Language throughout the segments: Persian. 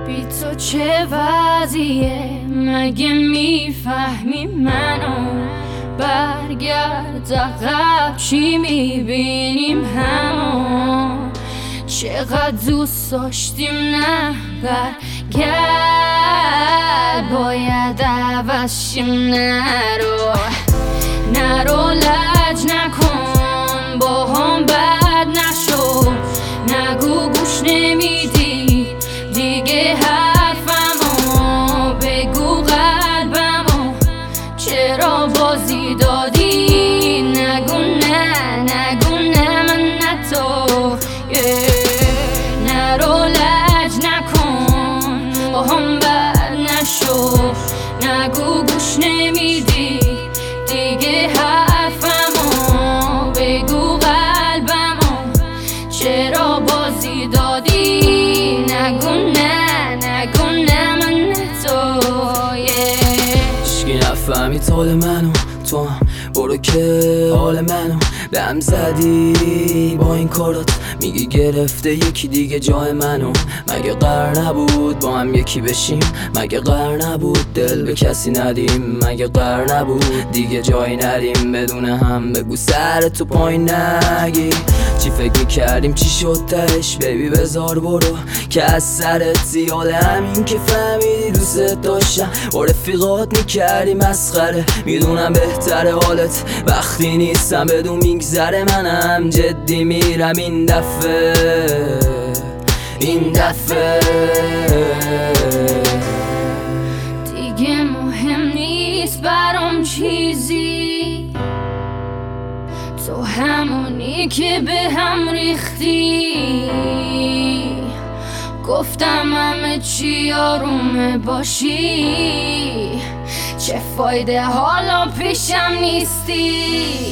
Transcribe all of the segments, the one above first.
بی تو چه وضعیه؟ مگه میفهمی منو؟ برگرد عقب چی میبینیم همو؟ چقدر دوست داشتیم نه برگرد، باید عوض شیم. نرو لج نکن، با هم بد نشو، نگو گوش نمیدی دیگه حرفمو، بگو قلبمو چرا بازی دادی؟ نگو نه من نه تو. نرو لج نکن، با هم بد نشو، نگو گوش نمیدی دیگه حرفمو، بگو قلبمو چرا بازی دادی؟ نگو نه من نه تو. هیچکی نفهمید حال منو، تو هم برو که حال منو به هم زدی با این کارات. میگی گرفته یکی دیگه جای منو، مگه قرار نبود با هم یکی بشیم؟ مگه قرار نبود دل به کسی ندیم؟ مگه قرار نبود دیگه جایی نریم بدون هم؟ بگو سر تو پایین نگیر، چی فکر میکردیم چی شد تهش؟ بیبی بذار برو که از سرت زیاده، همین که فهمیدی دوست داشتم با رفیقات میکردی مسخره. میدونم بهتره حالت وقتی نیستم بدون میگذره، منم جدی میرم این دفعه دیگه مهم نیست برام چیزی، تو همونی که به هم ریختی. گفتم همه چی آرومه باشی، چه فایده حالا پیشم نیستی؟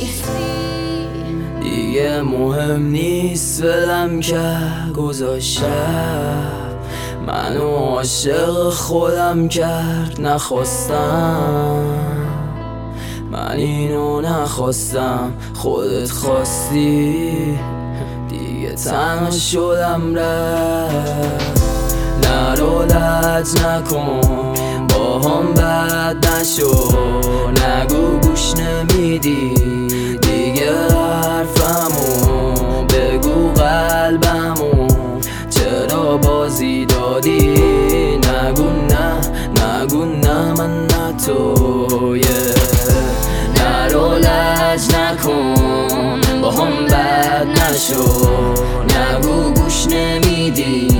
دیگه مهم نیست ولم کرد گذاشتم، منو عاشق خودم کرد نخواستم. من اینو نخواستم خودت خواستی، دیگه تنها شدم رفت. نرو لج نکن، با هم بد نشو، نگو گوش نمیدی دیگه حرفمو، بگو قلبمو چرا بازی دادی؟ نگو نه من نه تو. نرو لج نکن، با هم بد نشو، نگو گوش نمیدی